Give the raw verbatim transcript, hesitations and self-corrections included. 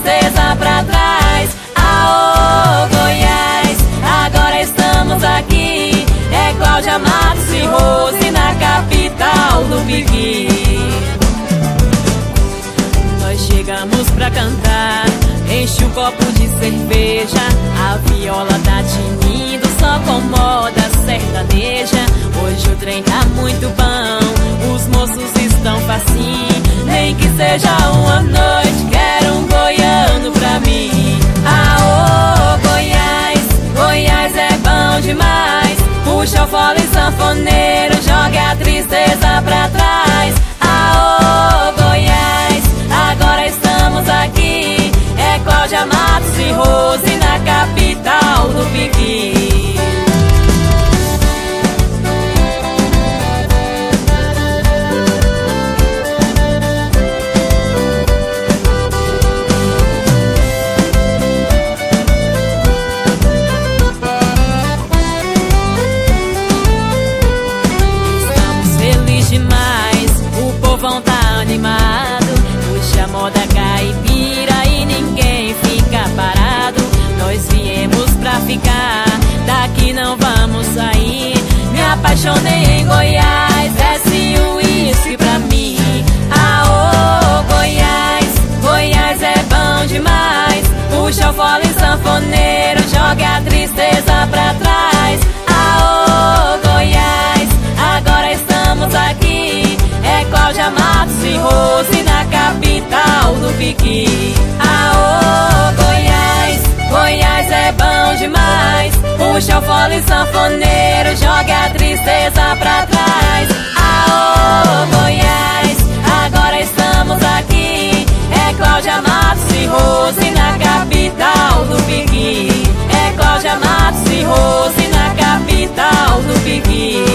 tristeza pra trás. Aô, Goiás, agora estamos aqui. É Cláudia Matos e Rose na capital do Piqui. Nós chegamos pra cantar, enche o copo de cerveja, a viola tá tinindo só com moda sertaneja. Hoje o trem tá muito bom, os moços estão facinho. Nem que seja uma noite, quero um goiano pra mim. Aô, Goiás, Goiás é bom demais. Puxa o fole sanfoneiro, joga a tristeza pra trás. Aô, Goiás, agora estamos aqui. É Cláudia Matos e Rose na capital do Piqui. Tá animado, puxa a moda caipira e ninguém fica parado. Nós viemos pra ficar, daqui não vamos sair. Me apaixonei em Goiás, desce um uísque pra mim. Aô, Goiás, Goiás é bom demais. Puxa o fole sanfoneiro, joga a tristeza pra trás. Aô, Goiás, agora estamos aqui. É Cláudia Matos e Rose na capital do Piqui. Aô, Goiás, Goiás é bom demais. Puxa o fole sanfoneiro, joga a tristeza pra trás. Aô, Goiás, agora estamos aqui. É Cláudia Matos e Rose na capital do Piqui. É Cláudia Matos e Rose na capital do Piqui.